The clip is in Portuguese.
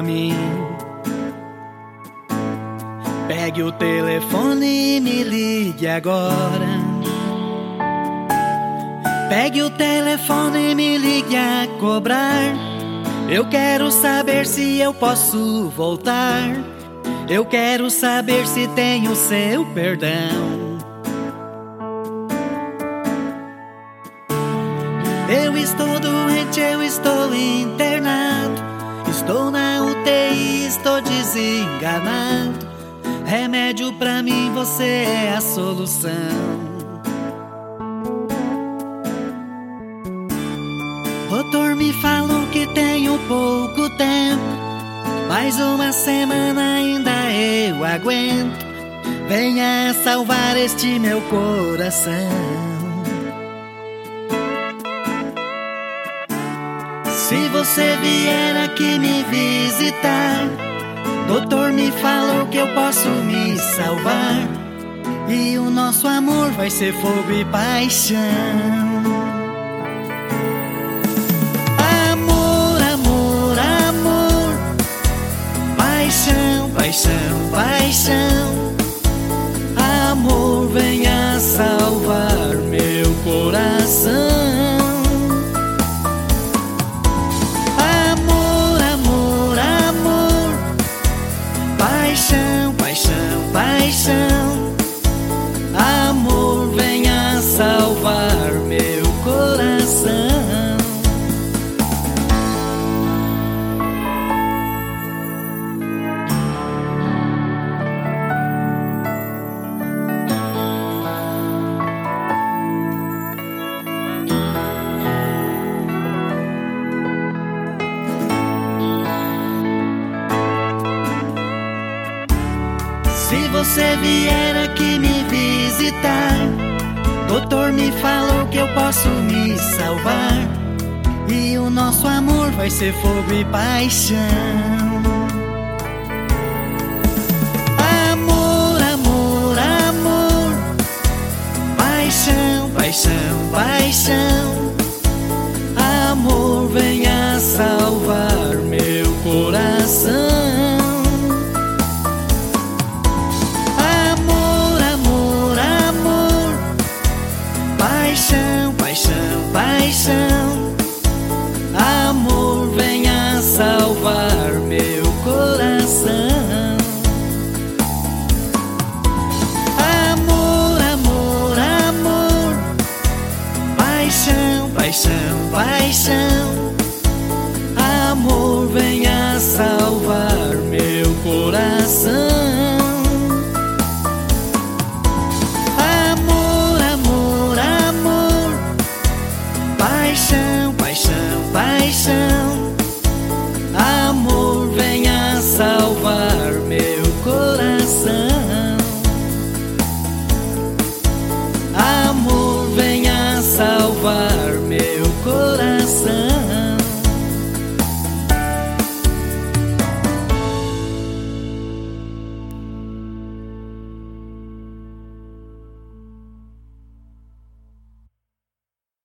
mim. Pegue o telefone e me ligue agora. Pegue o telefone e me ligue a cobrar. Eu quero saber se eu posso voltar. Eu quero saber se tenho seu perdão. Eu estou doente, eu estou internado. Estou na UTI, estou desenganado. Remédio pra mim, você é a solução. Doutor me falou que tenho pouco tempo. Mais uma semana ainda eu aguento. Venha salvar este meu coração. Se você vier aqui me visitar, doutor me falou que eu posso me salvar. E o nosso amor vai ser fogo e paixão. Amor, amor, amor. Paixão, paixão, paixão. Amor, venha salvar meu coração. Paixão, amor, venha salvar meu coração. Se você vier aqui me visitar, doutor me falou que eu posso me salvar. E o nosso amor vai ser fogo e paixão. Amor, amor, amor. Paixão, paixão, paixão. Amor,